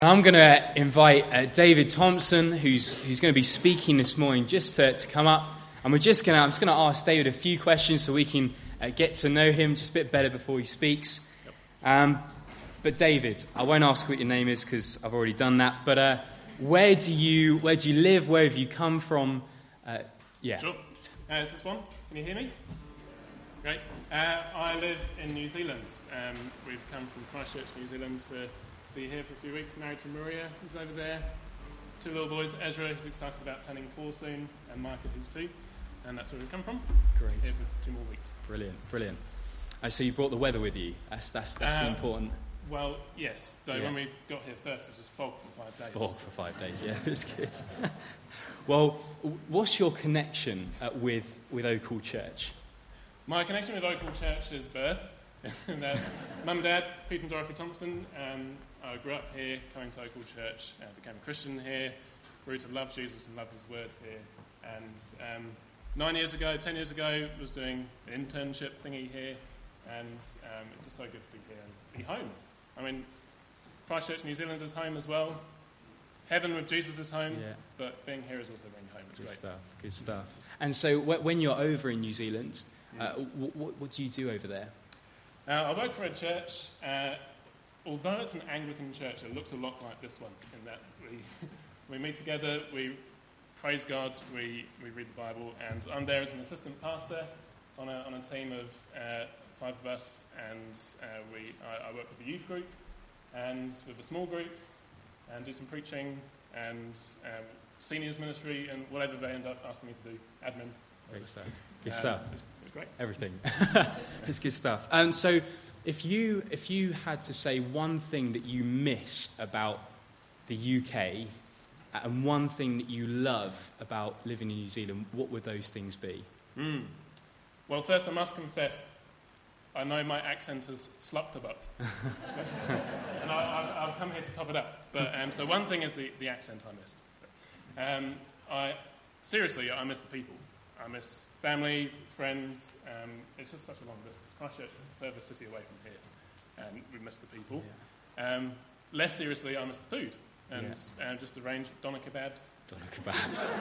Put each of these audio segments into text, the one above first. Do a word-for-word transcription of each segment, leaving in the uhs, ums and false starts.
I'm going to invite uh, David Thompson, who's who's going to be speaking this morning, just to, to come up, and we're just going to I'm just going to ask David a few questions so we can uh, get to know him just a bit better before he speaks. Yep. Um, but David, I won't ask what your name is because I've already done that. But uh, where do you where do you live? Where have you come from? Uh, yeah. Sure. Uh, is this one? Can you hear me? Great. Uh, I live in New Zealand. Um, we've come from Christchurch, New Zealand, to be here for a few weeks. Married to Maria, who's over there. Two little boys, Ezra, who's excited about turning four soon, and Micah, who's two. And that's where we've come from. Great. Here for two more weeks. Brilliant, brilliant. Uh, so you brought the weather with you. That's that's that's Uh, important. Well, yes. Though Yeah. when we got here first, it was just fog for five days. Fog for five days. Yeah, it was good. Well, what's your connection uh, with with Oakhall Church? My connection with Oakhall Church is birth. and, uh, Mum and Dad, Pete and Dorothy Thompson. Um, I grew up here, coming to Oakhall Church, uh, became a Christian here, grew to love Jesus and love His Word here. And um, nine years ago, ten years ago, was doing an internship thingy here, and um, it's just so good to be here and be home. I mean, Christchurch, New Zealand is home as well. Heaven with Jesus is home, Yeah. but being here is also being home. It's Good great. stuff. Good stuff. And so, wh- when you're over in New Zealand, uh, w- w- what do you do over there? Uh, I work for a church. Uh, although it's an Anglican church, it looks a lot like this one in that we we meet together, we praise God, we, we read the Bible, and I'm there as an assistant pastor on a on a team of uh, five of us, and uh, we I, I work with the youth group and with the small groups, and do some preaching and um, seniors ministry and whatever they end up asking me to do, admin. Great stuff. Good Um, stuff. It's, it's great. Everything. It's good stuff. Um, so, if you if you had to say one thing that you miss about the U K and one thing that you love about living in New Zealand, what would those things be? Mm. Well, first I must confess, I know my accent is slupped a bit. and I, I've, I've come here to top it up. But um, so one thing is the, the accent I missed. Um, I seriously, I miss the people. I miss family, friends. Um, it's just such a long distance. Christchurch is the furthest city away from here, and we miss the people. Yeah. Um, less seriously, I miss the food, and Yeah. uh, just arrange doner kebabs. Doner kebabs.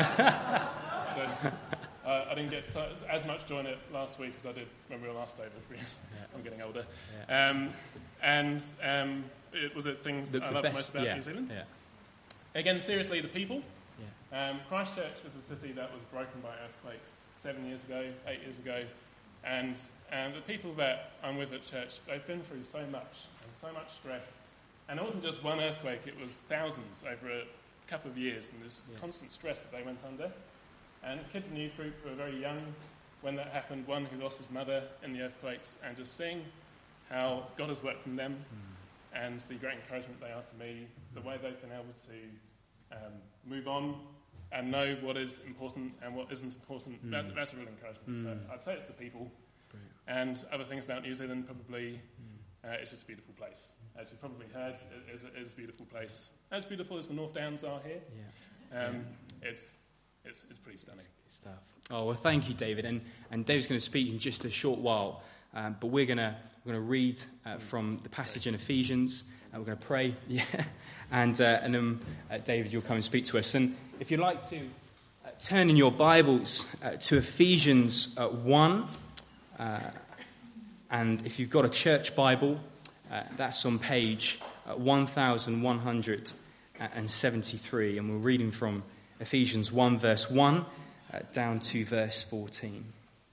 So, uh, I didn't get so, as much joy in it last week as I did when we were last over. Yeah. I'm getting older. Yeah. Um, and um, it was it things The- I the love best- most about yeah, New Zealand. Yeah. Again, seriously, the people. Yeah. Um, Christchurch is a city that was broken by earthquakes seven years ago, eight years ago, and um, the people that I'm with at church, they've been through so much and so much stress. And it wasn't just one earthquake, it was thousands over a couple of years, and this Yeah. constant stress that they went under. And kids in the youth group were very young when that happened, one who lost his mother in the earthquakes, and just seeing how God has worked from them Mm. and the great encouragement they are to me, the way they've been able to um, move on and know what is important and what isn't important. Mm. That, that's a real encouragement. So Mm. I'd say it's the people. Brilliant. And other things about New Zealand, probably Mm. uh, it's just a beautiful place. As you've probably heard, it is, it is a beautiful place. As beautiful as the North Downs are here, Yeah. um, it's, it's it's pretty stunning. Good stuff. Oh well, thank you, David. And and David's going to speak in just a short while, um, but we're gonna we're gonna read uh, from the passage in Ephesians, and we're going to pray. Yeah, and uh, and then uh, David, you'll come and speak to us. And if you'd like to uh, turn in your Bibles uh, to Ephesians uh, one, uh, and if you've got a church Bible, uh, that's on page uh, one thousand one hundred seventy-three, and we're reading from Ephesians one, verse one, uh, down to verse fourteen.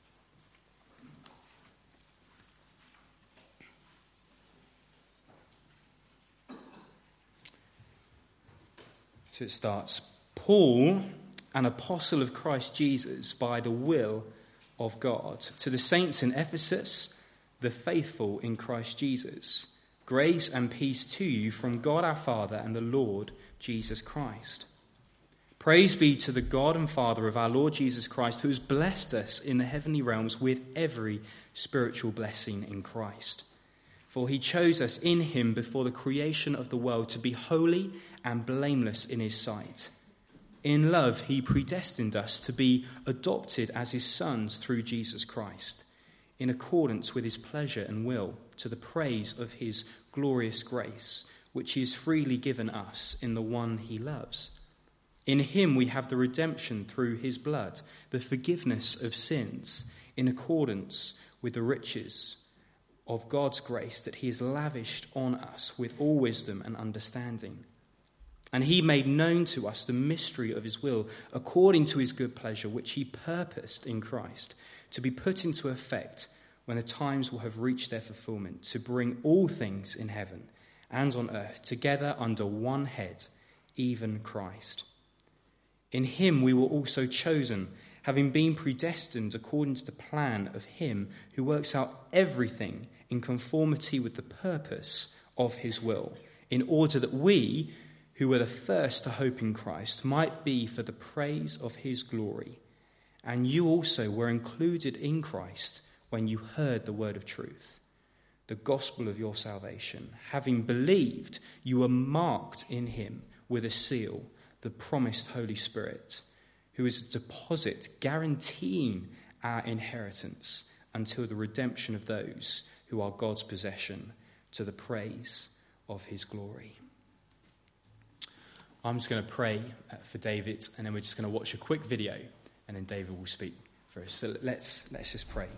So it starts, Paul, an apostle of Christ Jesus, by the will of God, to the saints in Ephesus, the faithful in Christ Jesus, grace and peace to you from God our Father and the Lord Jesus Christ. Praise be to the God and Father of our Lord Jesus Christ, who has blessed us in the heavenly realms with every spiritual blessing in Christ. For he chose us in him before the creation of the world to be holy and blameless in his sight. In love he predestined us to be adopted as his sons through Jesus Christ, in accordance with his pleasure and will, to the praise of his glorious grace, which he has freely given us in the one he loves. In him we have the redemption through his blood, the forgiveness of sins, in accordance with the riches of God's grace that he has lavished on us with all wisdom and understanding. And he made known to us the mystery of his will, according to his good pleasure, which he purposed in Christ, to be put into effect when the times will have reached their fulfillment, to bring all things in heaven and on earth together under one head, even Christ. In him we were also chosen, having been predestined according to the plan of him who works out everything in conformity with the purpose of his will, in order that we, who were the first to hope in Christ, might be for the praise of his glory. And you also were included in Christ when you heard the word of truth, the gospel of your salvation. Having believed, you were marked in him with a seal, the promised Holy Spirit, who is a deposit guaranteeing our inheritance until the redemption of those who are God's possession, to the praise of his glory. I'm just going to pray for David, and then we're just going to watch a quick video, and then David will speak for us. So let's, let's just pray.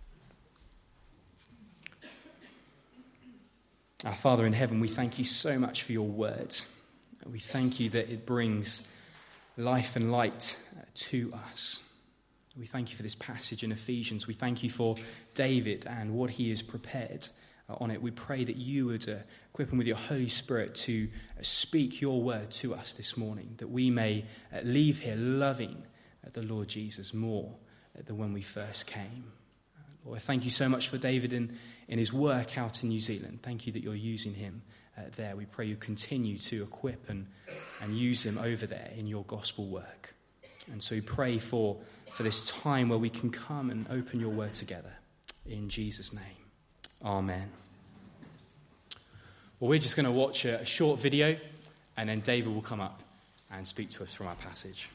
Our Father in heaven, we thank you so much for your word. We thank you that it brings life and light to us. We thank you for this passage in Ephesians. We thank you for David and what he has prepared on it. We pray that you would uh, equip him with your Holy Spirit to uh, speak your word to us this morning, that we may uh, leave here loving uh, the Lord Jesus more uh, than when we first came. Uh, Lord, thank you so much for David in, in his work out in New Zealand. Thank you that you're using him uh, there. We pray you continue to equip and, and use him over there in your gospel work. And so we pray for, for this time where we can come and open your word together. In Jesus' name. Amen. Well, we're just going to watch a, a short video, and then David will come up and speak to us from our passage.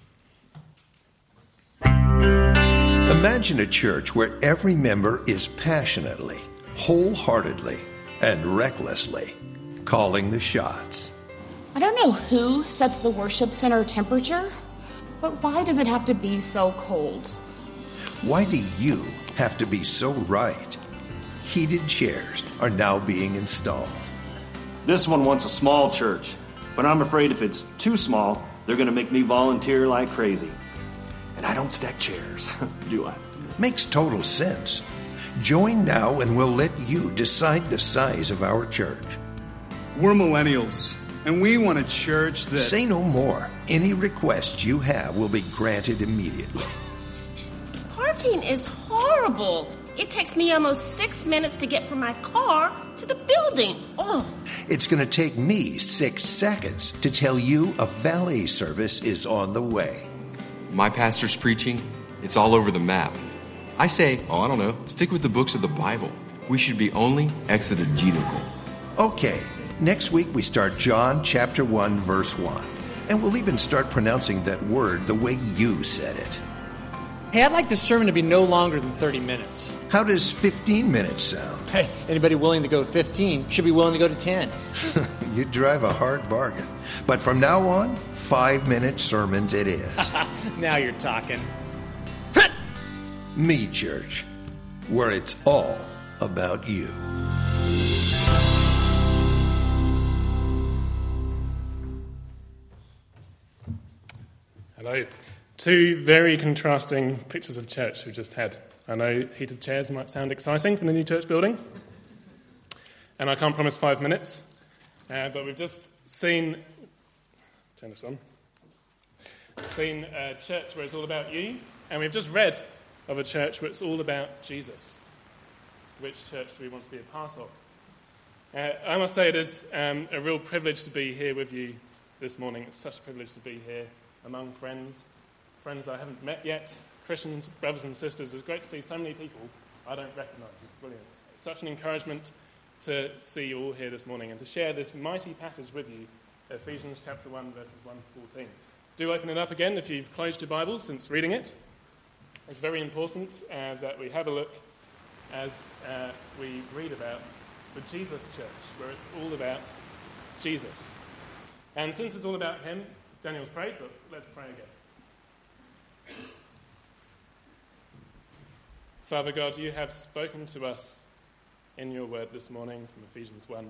Imagine a church where every member is passionately, wholeheartedly, and recklessly calling the shots. I don't know who sets the worship center temperature, but why does it have to be so cold? Why do you have to be so right? Heated chairs are now being installed. This one wants a small church, but I'm afraid if it's too small, they're going to make me volunteer like crazy. And I don't stack chairs, do I? Makes total sense. Join now and we'll let you decide the size of our church. We're millennials, and we want a church that... Say no more. Any requests you have will be granted immediately. Parking is horrible. It takes me almost six minutes to get from my car to the building. Oh. It's going to take me six seconds to tell you a valet service is on the way. My pastor's preaching, it's all over the map. I say, oh, I don't know, stick with the books of the Bible. We should be only exegetical. Okay, next week we start John chapter one, verse one. And we'll even start pronouncing that word the way you said it. Hey, I'd like the sermon to be no longer than thirty minutes. How does fifteen minutes sound? Hey, anybody willing to go fifteen should be willing to go to ten. You drive a hard bargain. But from now on, five-minute sermons it is. Now you're talking. Me Church, where it's all about you. Hello. Two very contrasting pictures of church we've just had. I know heated chairs might sound exciting in the new church building, and I can't promise five minutes, uh, but we've just seen, turn this on, seen a church where it's all about you, and we've just read of a church where it's all about Jesus. Which church do we want to be a part of? Uh, I must say it is um, a real privilege to be here with you this morning. It's such a privilege to be here among friends, friends I haven't met yet, Christians, brothers and sisters. It's great to see so many people I don't recognise. It's brilliant. It's such an encouragement to see you all here this morning and to share this mighty passage with you, Ephesians chapter one, verses one to fourteen. Do open it up again if you've closed your Bible since reading it. It's very important uh, that we have a look as uh, we read about the Jesus Church, where it's all about Jesus. And since it's all about him, Daniel's prayed, but let's pray again. Father God, you have spoken to us in your word this morning from Ephesians one.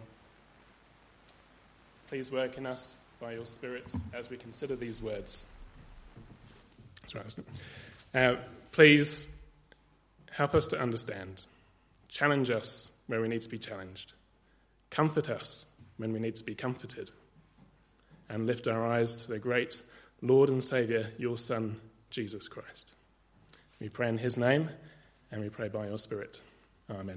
Please work in us by your Spirit as we consider these words. That's right, isn't it? Uh, please help us to understand. Challenge us where we need to be challenged. Comfort us when we need to be comforted. And lift our eyes to the great Lord and Saviour, your Son, Jesus Christ. We pray in his name, and we pray by your Spirit. Amen.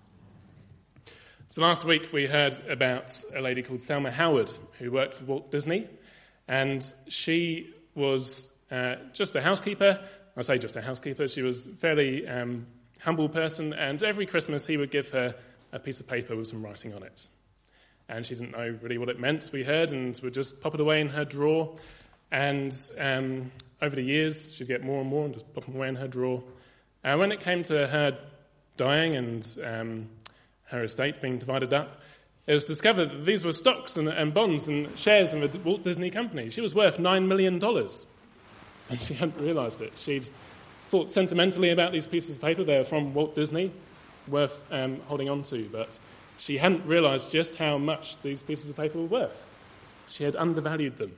So last week we heard about a lady called Thelma Howard who worked for Walt Disney, and she was uh, just a housekeeper. I say just a housekeeper. She was a fairly um, humble person, and every Christmas he would give her a piece of paper with some writing on it. And she didn't know really what it meant, we heard, and would just pop it away in her drawer. And um, over the years, she'd get more and more and just pop them away in her drawer. And when it came to her dying and um, her estate being divided up, it was discovered that these were stocks and, and bonds and shares in the Walt Disney Company. She was worth nine million dollars, and she hadn't realised it. She'd thought sentimentally about these pieces of paper. They were from Walt Disney, worth um, holding on to, but she hadn't realised just how much these pieces of paper were worth. She had undervalued them.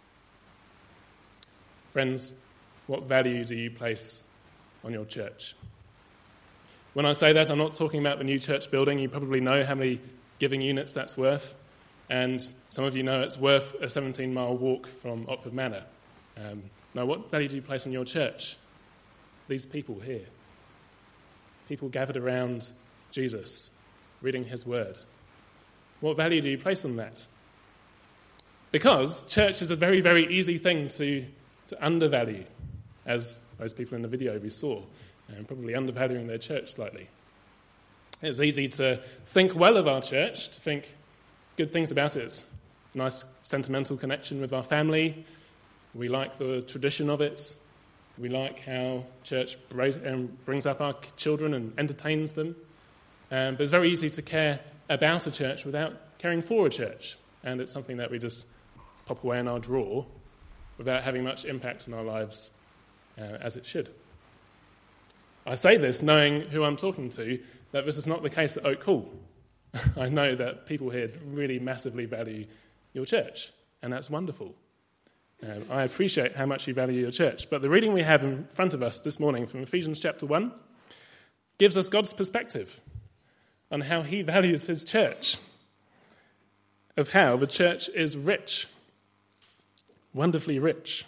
Friends, what value do you place on your church? When I say that, I'm not talking about the new church building. You probably know how many giving units that's worth, and some of you know it's worth a seventeen-mile walk from Otford Manor. Um, now, what value do you place on your church? These people here. People gathered around Jesus, reading his word. What value do you place on that? Because church is a very, very easy thing to, to undervalue, as those people in the video we saw, and probably undervaluing their church slightly. It's easy to think well of our church, to think good things about it. Nice sentimental connection with our family. We like the tradition of it. We like how church brings up our children and entertains them. Um, but it's very easy to care about a church without caring for a church. And it's something that we just pop away in our drawer without having much impact on our lives uh, as it should. I say this knowing who I'm talking to, that this is not the case at Oak Hall. I know that people here really massively value your church, and that's wonderful. Um, I appreciate how much you value your church. But the reading we have in front of us this morning from Ephesians chapter one gives us God's perspective on how he values his church, of how the church is rich, wonderfully rich.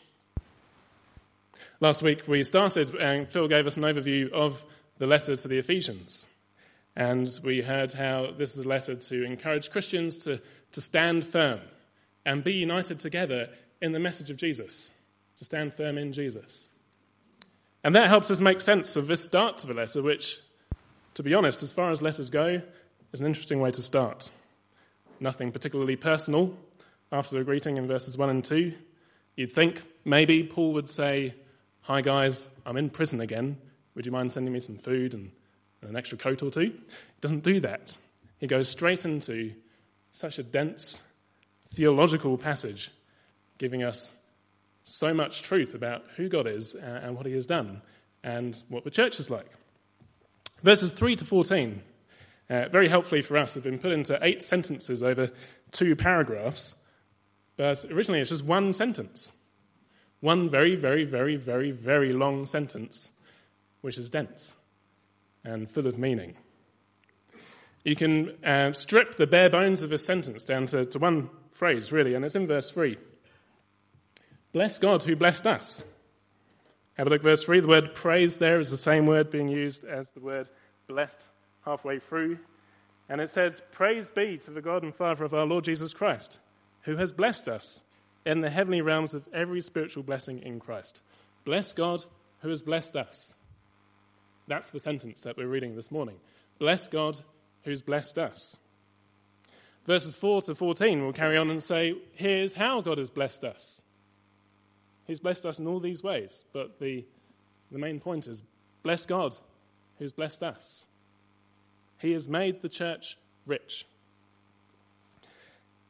Last week we started, and Phil gave us an overview of the letter to the Ephesians. And we heard how this is a letter to encourage Christians to, to stand firm and be united together in the message of Jesus, to stand firm in Jesus. And that helps us make sense of this start to the letter, which, to be honest, as far as letters go, is an interesting way to start. Nothing particularly personal after the greeting in verses one and two. You'd think maybe Paul would say, "Hi guys, I'm in prison again. Would you mind sending me some food and an extra coat or two?" He doesn't do that. He goes straight into such a dense theological passage, giving us so much truth about who God is and what he has done and what the church is like. Verses three to fourteen, uh, very helpfully for us, have been put into eight sentences over two paragraphs, but originally it's just one sentence. One very, very, very, very, very long sentence, which is dense and full of meaning. You can uh, strip the bare bones of a sentence down to, to one phrase, really, and it's in verse three. Bless God who blessed us. Have a look at verse three. The word praise there is the same word being used as the word blessed halfway through. And it says, praise be to the God and Father of our Lord Jesus Christ, who has blessed us in the heavenly realms of every spiritual blessing in Christ. Bless God who has blessed us. That's the sentence that we're reading this morning. Bless God who's blessed us. Verses four to fourteen will carry on and say, here's how God has blessed us. He's blessed us in all these ways, but the, the main point is, bless God who's blessed us. He has made the church rich.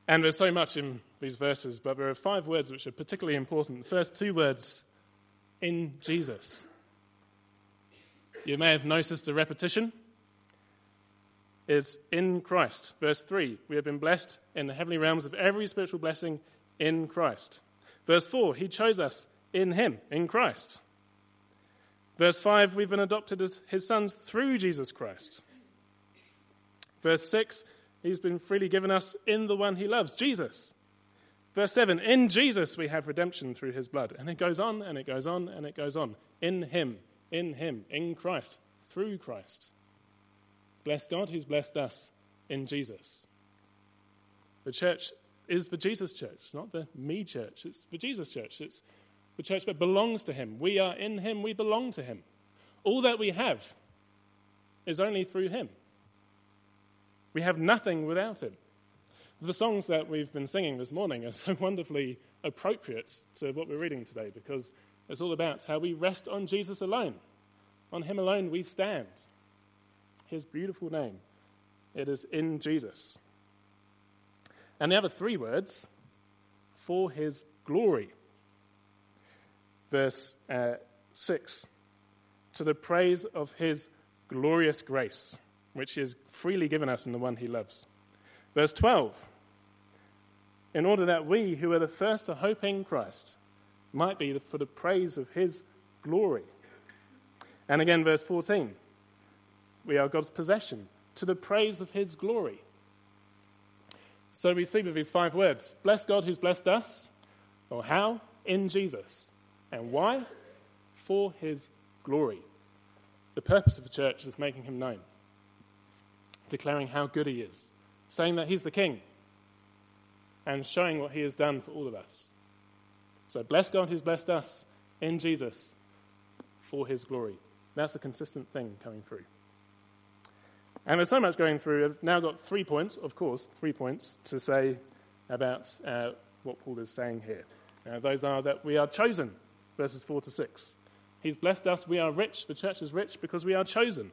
And there's so much in these verses, but there are five words which are particularly important. The first two words, in Jesus. You may have noticed a repetition. It's in Christ. Verse three, we have been blessed in the heavenly realms of every spiritual blessing in Christ. Verse four, he chose us in him, in Christ. Verse five, we've been adopted as his sons through Jesus Christ. Verse six, he's been freely given us in the one he loves, Jesus. Verse seven, in Jesus we have redemption through his blood. And it goes on, and it goes on, and it goes on. In him, in him, in Christ, through Christ. Bless God who's blessed us in Jesus. The church is the Jesus church. It's not the me church. It's the Jesus church. It's the church that belongs to him. We are in him. We belong to him. All that we have is only through him. We have nothing without him. The songs that we've been singing this morning are so wonderfully appropriate to what we're reading today, because it's all about how we rest on Jesus alone. On him alone we stand. His beautiful name. It is in Jesus. And the other three words, for his glory. Verse uh, six, to the praise of his glorious grace, which he has freely given us in the one he loves. Verse twelve, in order that we who are the first to hope in Christ might be for the praise of his glory. And again, verse fourteen, we are God's possession to the praise of his glory. So we see with these five words, bless God who's blessed us. Or how? In Jesus. And why? For his glory. The purpose of the church is making him known, declaring how good he is, saying that he's the king, and showing what he has done for all of us. So bless God who's blessed us in Jesus for his glory. That's the consistent thing coming through. And there's so much going through. I've now got three points, of course, three points to say about uh, what Paul is saying here. Uh, those are that we are chosen, verses four to six. He's blessed us, we are rich, the church is rich because we are chosen.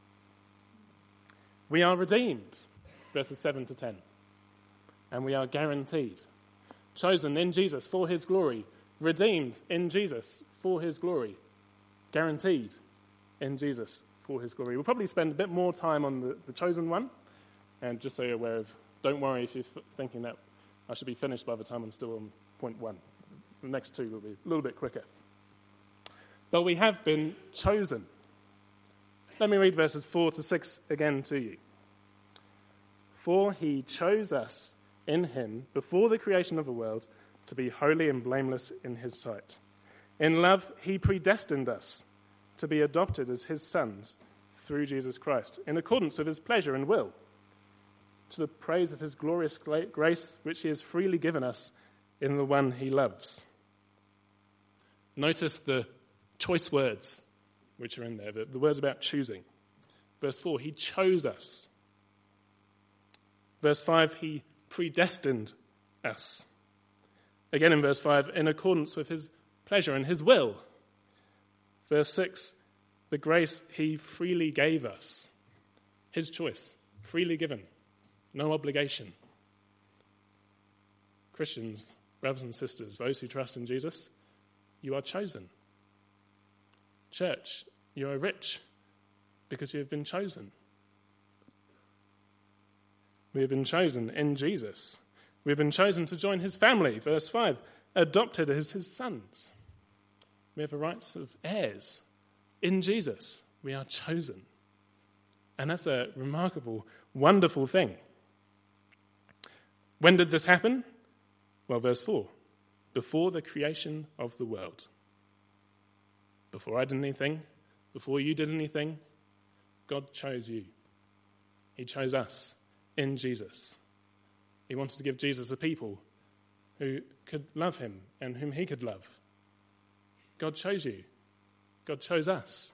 We are redeemed, verses seven to ten. And we are guaranteed. Chosen in Jesus for his glory. Redeemed in Jesus for his glory. Guaranteed in Jesus for his glory. We'll probably spend a bit more time on the, the chosen one. And just so you're aware of, don't worry if you're f- thinking that I should be finished by the time I'm still on point one. The next two will be a little bit quicker. But we have been chosen. Let me read verses four to six again to you. For he chose us in him before the creation of the world to be holy and blameless in his sight. In love, he predestined us to be adopted as his sons through Jesus Christ, in accordance with his pleasure and will, to the praise of his glorious grace, which he has freely given us in the one he loves. Notice the choice words which are in there, the, the words about choosing. Verse four, he chose us. Verse five, he predestined us. Again in verse five, in accordance with his pleasure and his will. Verse six, the grace he freely gave us. His choice, freely given, no obligation. Christians, brothers and sisters, those who trust in Jesus, you are chosen. Church, you are rich because you have been chosen. We have been chosen in Jesus. We have been chosen to join his family, verse five, adopted as his sons. We have the rights of heirs. In Jesus, we are chosen. And that's a remarkable, wonderful thing. When did this happen? Well, verse four, before the creation of the world. Before I did anything, before you did anything, God chose you. He chose us in Jesus. He wanted to give Jesus a people who could love him and whom he could love. God chose you. God chose us.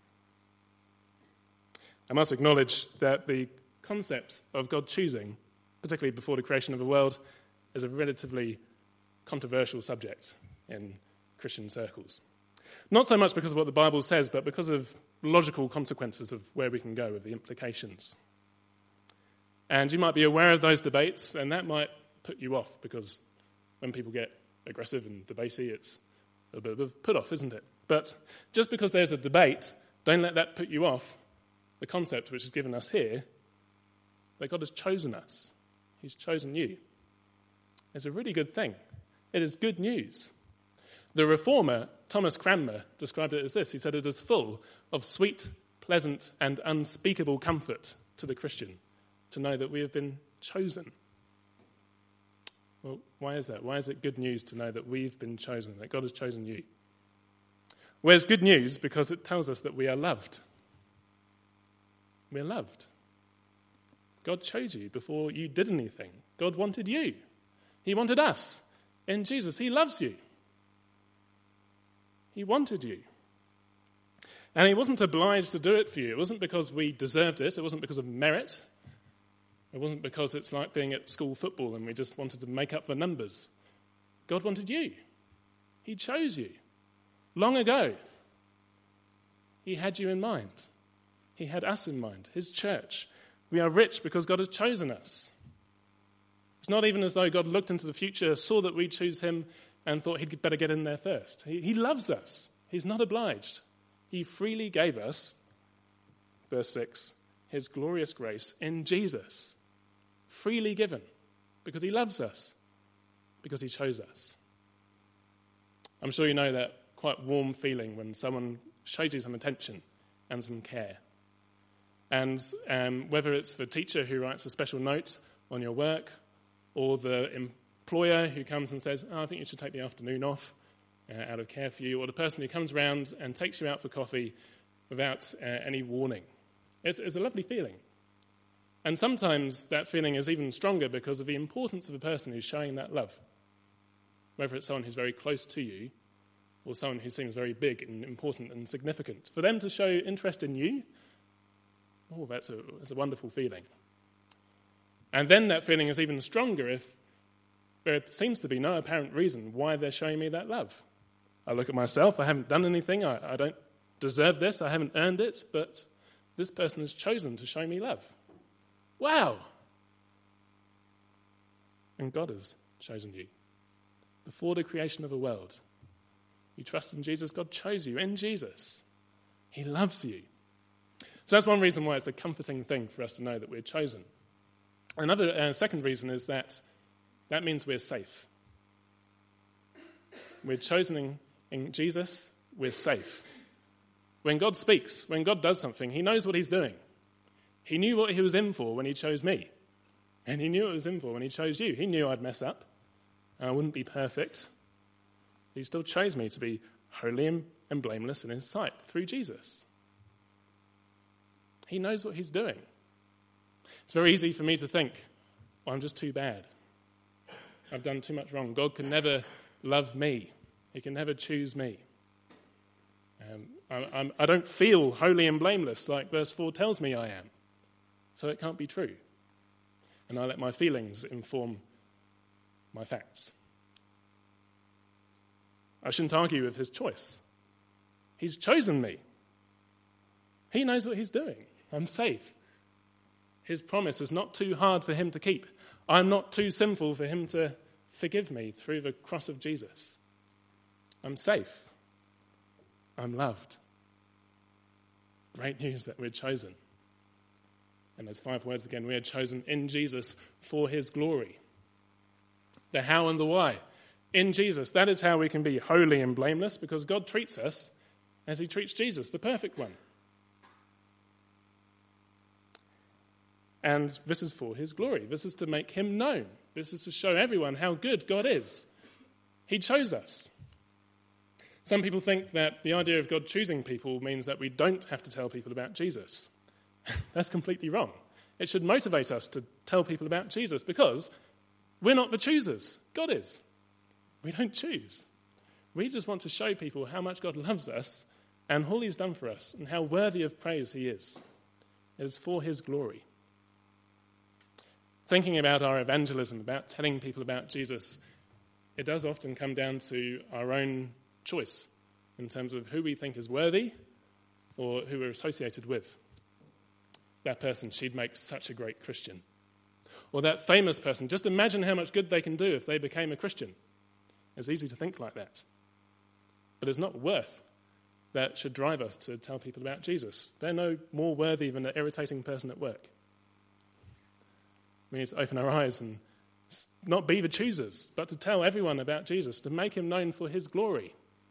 I must acknowledge that the concept of God choosing, particularly before the creation of the world, is a relatively controversial subject in Christian circles. Not so much because of what the Bible says, but because of logical consequences of where we can go with the implications. And you might be aware of those debates, and that might put you off, because when people get aggressive and debatey, it's a bit of a put-off, isn't it? But just because there's a debate, don't let that put you off the concept which is given us here, that God has chosen us. He's chosen you. It's a really good thing. It is good news. The reformer, Thomas Cranmer, described it as this. He said, it is full of sweet, pleasant, and unspeakable comfort to the Christian to know that we have been chosen. Well, why is that? Why is it good news to know that we've been chosen, that God has chosen you? Well, it's good news because it tells us that we are loved. We're loved. God chose you before you did anything. God wanted you. He wanted us. In Jesus, he loves you. He wanted you. And he wasn't obliged to do it for you. It wasn't because we deserved it. It wasn't because of merit. It wasn't because it's like being at school football and we just wanted to make up the numbers. God wanted you. He chose you. Long ago, he had you in mind. He had us in mind, his church. We are rich because God has chosen us. It's not even as though God looked into the future, saw that we'd choose him, and thought he'd better get in there first. He, he loves us. He's not obliged. He freely gave us, verse six, his glorious grace in Jesus. Freely given, because he loves us, because he chose us. I'm sure you know that quite warm feeling when someone shows you some attention and some care. And um, whether it's the teacher who writes a special note on your work, or the employer who comes and says, oh, I think you should take the afternoon off uh, out of care for you, or the person who comes round and takes you out for coffee without uh, any warning. It's, it's a lovely feeling. And sometimes that feeling is even stronger because of the importance of the person who's showing that love. Whether it's someone who's very close to you, or someone who seems very big and important and significant. For them to show interest in you, oh, that's a, that's a wonderful feeling. And then that feeling is even stronger if there seems to be no apparent reason why they're showing me that love. I look at myself, I haven't done anything, I, I don't deserve this, I haven't earned it, but this person has chosen to show me love. Wow! And God has chosen you. Before the creation of the world, you trust in Jesus, God chose you in Jesus. He loves you. So that's one reason why it's a comforting thing for us to know that we're chosen. Another uh, second reason is that that means we're safe. We're chosen in, in Jesus, we're safe. When God speaks, when God does something, he knows what he's doing. He knew what he was in for when he chose me. And he knew what he was in for when he chose you. He knew I'd mess up. And I wouldn't be perfect. He still chose me to be holy and, and blameless in his sight through Jesus. He knows what he's doing. It's very easy for me to think, well, I'm just too bad. I've done too much wrong. God can never love me. He can never choose me. Um, I, I'm, I don't feel holy and blameless like verse four tells me I am. So it can't be true. And I let my feelings inform my facts. I shouldn't argue with his choice. He's chosen me. He knows what he's doing. I'm safe. His promise is not too hard for him to keep. I'm not too sinful for him to forgive me through the cross of Jesus. I'm safe. I'm loved. Great news that we're chosen. And those five words again, we are chosen in Jesus for his glory. The how and the why. In Jesus, that is how we can be holy and blameless, because God treats us as he treats Jesus, the perfect one. And this is for his glory. This is to make him known. This is to show everyone how good God is. He chose us. Some people think that the idea of God choosing people means that we don't have to tell people about Jesus. That's completely wrong. It should motivate us to tell people about Jesus, because we're not the choosers. God is. We don't choose. We just want to show people how much God loves us and all he's done for us and how worthy of praise he is. It is for his glory. Thinking about our evangelism, about telling people about Jesus, it does often come down to our own choice in terms of who we think is worthy or who we're associated with. That person, she'd make such a great Christian. Or that famous person, just imagine how much good they can do if they became a Christian. It's easy to think like that. But it's not worth that should drive us to tell people about Jesus. They're no more worthy than an irritating person at work. We need to open our eyes and not be the choosers, but to tell everyone about Jesus, to make him known for his glory.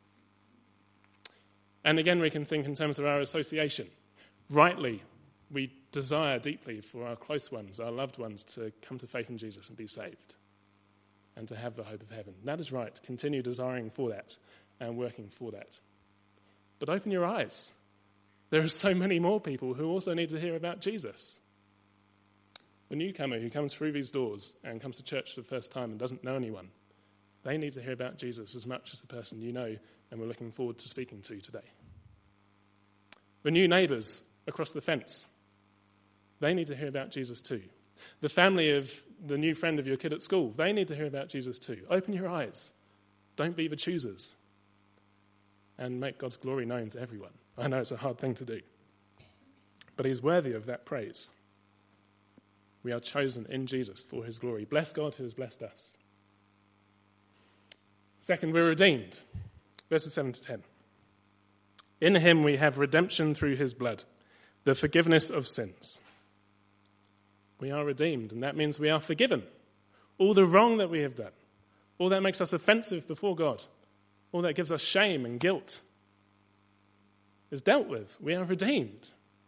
And again, we can think in terms of our association. Rightly, we desire deeply for our close ones, our loved ones, to come to faith in Jesus and be saved and to have the hope of heaven. That is right. Continue desiring for that and working for that. But open your eyes. There are so many more people who also need to hear about Jesus. The newcomer who comes through these doors and comes to church for the first time and doesn't know anyone, they need to hear about Jesus as much as the person you know and we're looking forward to speaking to today. The new neighbours across the fence, they need to hear about Jesus too. The family of the new friend of your kid at school, they need to hear about Jesus too. Open your eyes. Don't be the choosers. And make God's glory known to everyone. I know it's a hard thing to do. But he's worthy of that praise. We are chosen in Jesus for his glory. Bless God who has blessed us. Second, we're redeemed. Verses seven to ten. In him we have redemption through his blood, the forgiveness of sins. We are redeemed, and that means we are forgiven. All the wrong that we have done, all that makes us offensive before God, all that gives us shame and guilt is dealt with. We are redeemed.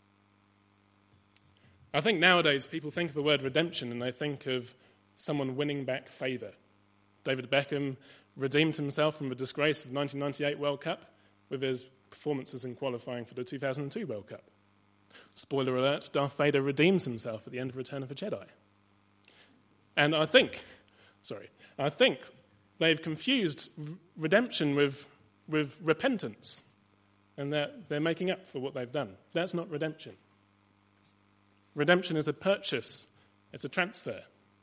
I think nowadays people think of the word redemption and they think of someone winning back favour. David Beckham redeemed himself from the disgrace of the nineteen ninety-eight World Cup with his performances in qualifying for the two thousand two World Cup. Spoiler alert, Darth Vader redeems himself at the end of Return of the Jedi. And I think, sorry, I think they've confused redemption with, with repentance, and that they're making up for what they've done. That's not redemption. Redemption is a purchase. It's a transfer.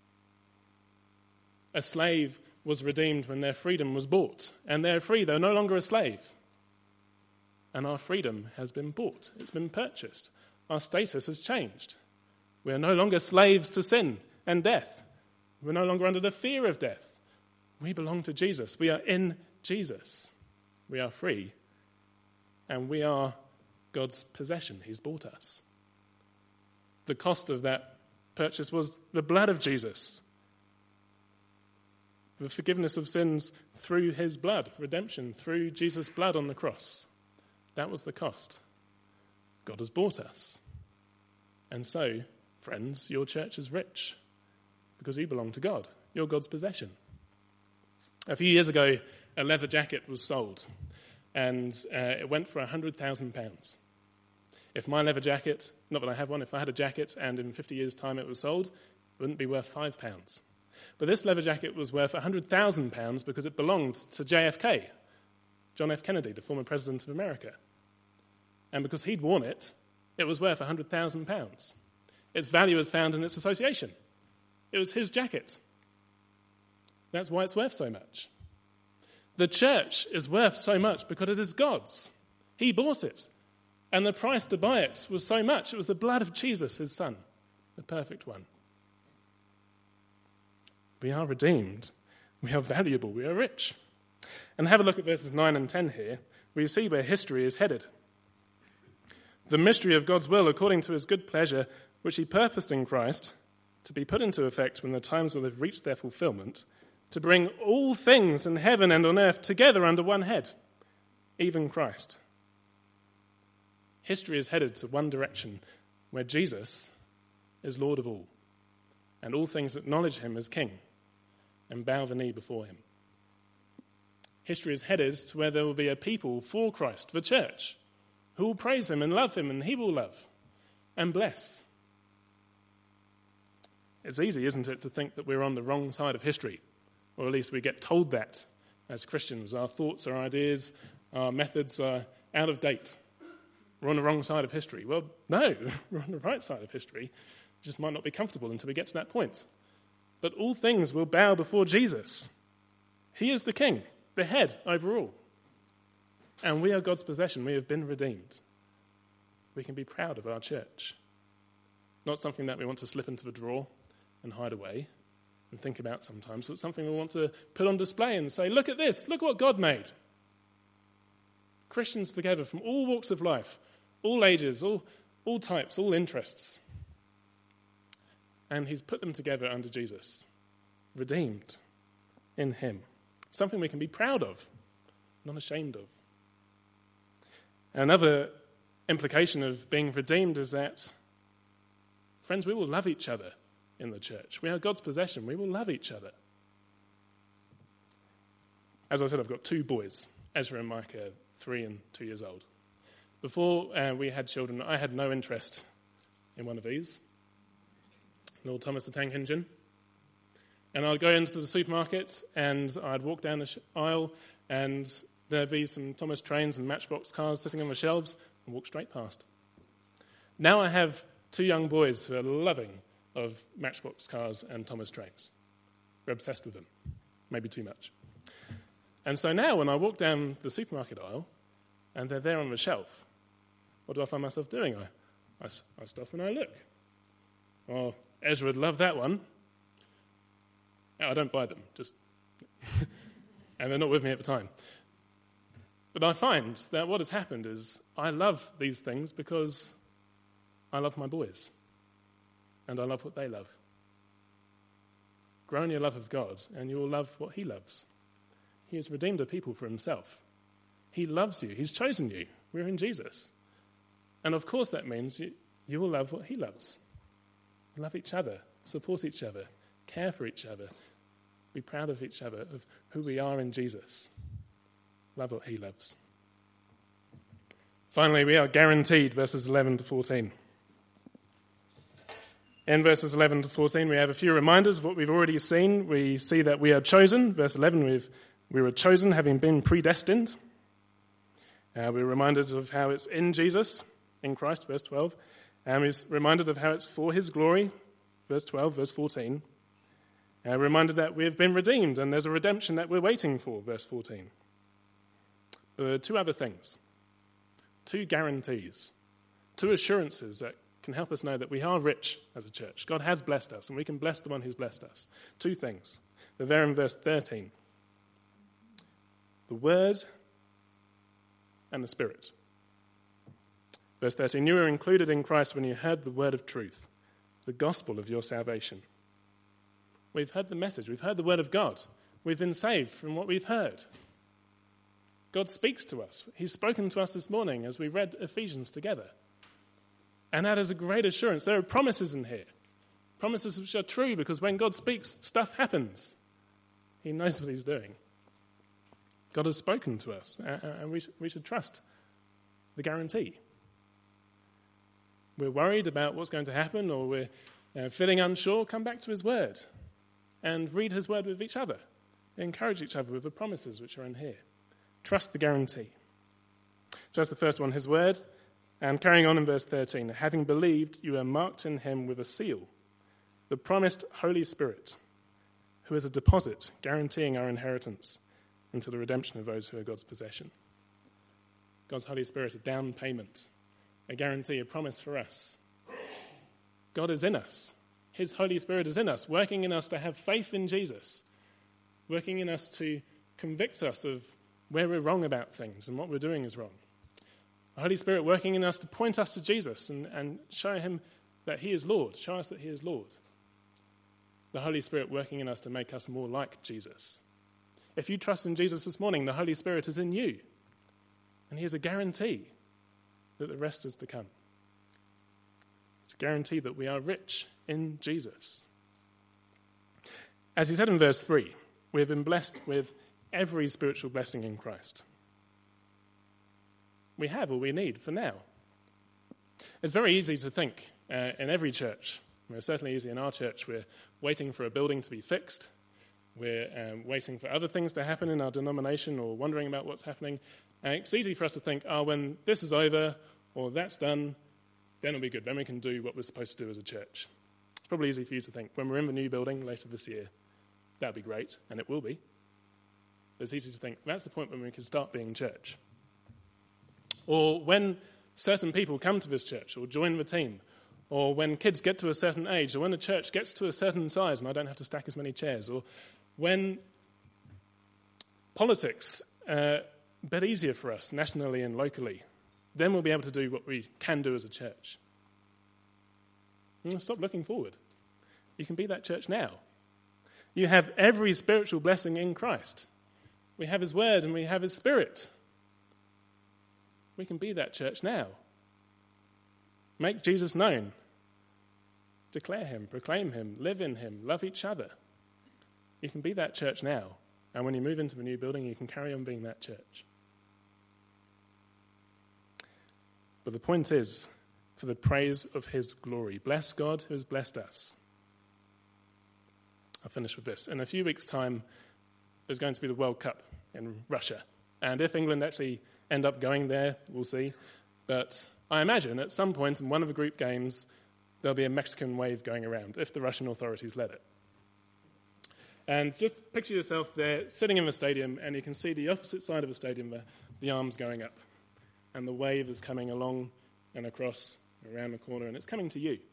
A slave was redeemed when their freedom was bought, and they're free. They're no longer a slave. And our freedom has been bought. It's been purchased. Our status has changed. We are no longer slaves to sin and death. We're no longer under the fear of death. We belong to Jesus. We are in Jesus. We are free. And we are God's possession. He's bought us. The cost of that purchase was the blood of Jesus. The forgiveness of sins through his blood. Redemption through Jesus' blood on the cross. That was the cost. God has bought us. And so, friends, your church is rich because you belong to God. You're God's possession. A few years ago, a leather jacket was sold, and uh, it went for one hundred thousand pounds. If my leather jacket, not that I have one, if I had a jacket and in fifty years' time it was sold, it wouldn't be worth five pounds. But this leather jacket was worth one hundred thousand pounds because it belonged to J F K, John F. Kennedy, the former president of America. And because he'd worn it, it was worth one hundred thousand pounds. Its value is found in its association. It was his jacket. That's why it's worth so much. The church is worth so much because it is God's. He bought it. And the price to buy it was so much. It was the blood of Jesus, his son, the perfect one. We are redeemed. We are valuable. We are rich. And have a look at verses nine and ten here, where you see where history is headed. The mystery of God's will, according to his good pleasure, which he purposed in Christ, to be put into effect when the times will have reached their fulfillment, to bring all things in heaven and on earth together under one head, even Christ. History is headed to one direction, where Jesus is Lord of all, and all things acknowledge him as King and bow the knee before him. History is headed to where there will be a people for Christ, the church, who will praise him and love him, and he will love and bless. It's easy, isn't it, to think that we're on the wrong side of history, or at least we get told that as Christians. Our thoughts, our ideas, our methods are out of date. We're on the wrong side of history. Well, no, we're on the right side of history. It just might not be comfortable until we get to that point. But all things will bow before Jesus. He is the King, the head over all. And we are God's possession. We have been redeemed. We can be proud of our church. Not something that we want to slip into the drawer, and hide away and think about sometimes, but something we want to put on display and say, look at this, look what God made. Christians together from all walks of life, all ages, all, all types, all interests. And he's put them together under Jesus, redeemed in him. Something we can be proud of, not ashamed of. Another implication of being redeemed is that, friends, we will love each other in the church. We are God's possession. We will love each other. As I said, I've got two boys, Ezra and Micah, three and two years old. Before uh, we had children, I had no interest in one of these, Lord Thomas the Tank Engine. And I'd go into the supermarket and I'd walk down the aisle and there'd be some Thomas trains and Matchbox cars sitting on the shelves and walk straight past. Now I have two young boys who are loving of Matchbox cars and Thomas trains. We're obsessed with them, maybe too much. And so now when I walk down the supermarket aisle and they're there on the shelf, what do I find myself doing? I, I, I stop and I look. Oh, Ezra would love that one. No, I don't buy them, just and they're not with me at the time. But I find that what has happened is I love these things because I love my boys and I love what they love. Grow in your love of God and you will love what he loves. He has redeemed a people for himself. He loves you. He's chosen you. We're in Jesus. And of course that means you, you will love what he loves. Love each other, support each other, care for each other, be proud of each other, of who we are in Jesus. Love what he loves. Finally, we are guaranteed, verses eleven to fourteen. In verses eleven to fourteen, we have a few reminders of what we've already seen. We see that we are chosen. Verse eleven, we've, we were chosen having been predestined. Uh, we're reminded of how it's in Jesus, in Christ, verse twelve. And we're reminded of how it's for his glory, verse twelve, verse fourteen. Uh, reminded that we have been redeemed and there's a redemption that we're waiting for, verse fourteen. There are two other things, two guarantees, two assurances that can help us know that we are rich as a church. God has blessed us and we can bless the one who's blessed us. Two things. They're there in verse thirteen. The Word and the Spirit. Verse thirteen, you were included in Christ when you heard the word of truth, the gospel of your salvation. We've heard the message. We've heard the word of God. We've been saved from what we've heard. God speaks to us. He's spoken to us this morning as we read Ephesians together. And that is a great assurance. There are promises in here. Promises which are true because when God speaks, stuff happens. He knows what he's doing. God has spoken to us and we we should trust the guarantee. We're worried about what's going to happen or we're uh, feeling unsure, come back to his word and read his word with each other. Encourage each other with the promises which are in here. Trust the guarantee. So that's the first one, his word. And carrying on in verse thirteen, having believed, you are marked in him with a seal, the promised Holy Spirit, who is a deposit guaranteeing our inheritance until the redemption of those who are God's possession. God's Holy Spirit, a down payment, a guarantee, a promise for us. God is in us. His Holy Spirit is in us, working in us to have faith in Jesus, working in us to convict us of where we're wrong about things and what we're doing is wrong. The Holy Spirit working in us to point us to Jesus and, and show him that he is Lord, show us that he is Lord. The Holy Spirit working in us to make us more like Jesus. If you trust in Jesus this morning, the Holy Spirit is in you. And he is a guarantee that the rest is to come. It's a guarantee that we are rich in Jesus. As he said in verse three, we have been blessed with every spiritual blessing in Christ. We have all we need for now. It's very easy to think uh, in every church, it's certainly easy in our church, we're waiting for a building to be fixed. We're um, waiting for other things to happen in our denomination or wondering about what's happening. And it's easy for us to think, oh, when this is over or that's done, then it'll be good. Then we can do what we're supposed to do as a church. It's probably easy for you to think, when we're in the new building later this year, that'll be great, and it will be. But it's easy to think, that's the point when we can start being church. Or when certain people come to this church or join the team, or when kids get to a certain age, or when the church gets to a certain size and I don't have to stack as many chairs, or when politics are a bit easier for us nationally and locally, then we'll be able to do what we can do as a church. Stop looking forward. You can be that church now. You have every spiritual blessing in Christ. We have his word and we have his spirit. We can be that church now. Make Jesus known. Declare him, proclaim him, live in him, love each other. You can be that church now. And when you move into the new building, you can carry on being that church. But the point is, for the praise of his glory. Bless God who has blessed us. I'll finish with this. In a few weeks' time, there's going to be the World Cup in Russia. And if England actually end up going there, we'll see. But I imagine at some point in one of the group games, there'll be a Mexican wave going around, if the Russian authorities let it. And just picture yourself there, sitting in the stadium, and you can see the opposite side of the stadium, the, the arms going up. And the wave is coming along and across, around the corner, and it's coming to you.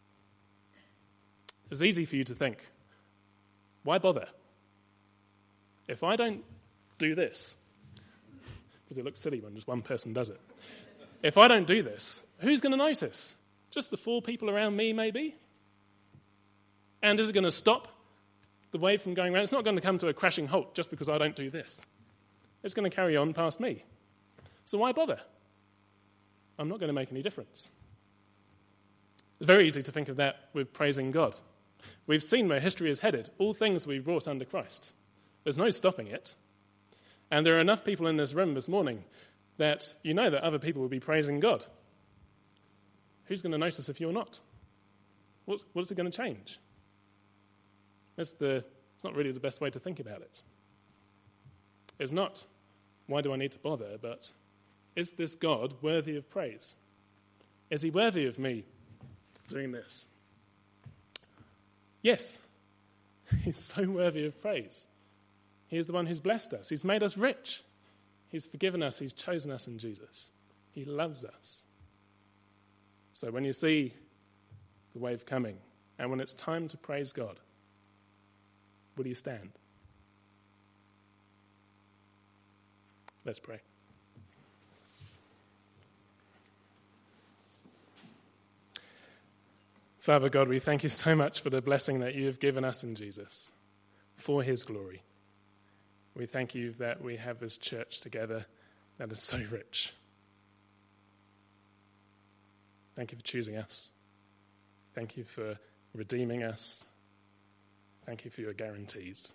It's easy for you to think, why bother? If I don't do this, because it looks silly when just one person does it. If I don't do this, who's going to notice? Just the four people around me, maybe? And is it going to stop the wave from going around? It's not going to come to a crashing halt just because I don't do this. It's going to carry on past me. So why bother? I'm not going to make any difference. It's very easy to think of that with praising God. We've seen where history is headed. All things we brought under Christ. There's no stopping it. And there are enough people in this room this morning that you know that other people will be praising God. Who's going to notice if you're not? What's, what is it going to change? That's the, it's not really the best way to think about it. It's not, why do I need to bother, but is this God worthy of praise? Is he worthy of me doing this? Yes, he's so worthy of praise. He is the one who's blessed us. He's made us rich. He's forgiven us. He's chosen us in Jesus. He loves us. So when you see the wave coming, and when it's time to praise God, will you stand? Let's pray. Father God, we thank you so much for the blessing that you have given us in Jesus, for his glory. We thank you that we have this church together that is so rich. Thank you for choosing us. Thank you for redeeming us. Thank you for your guarantees.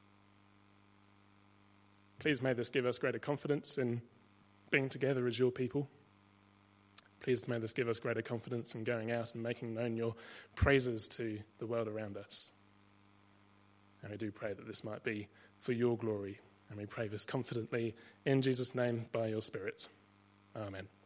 Please may this give us greater confidence in being together as your people. Please may this give us greater confidence in going out and making known your praises to the world around us. And we do pray that this might be for your glory. And we pray this confidently in Jesus' name by your Spirit. Amen.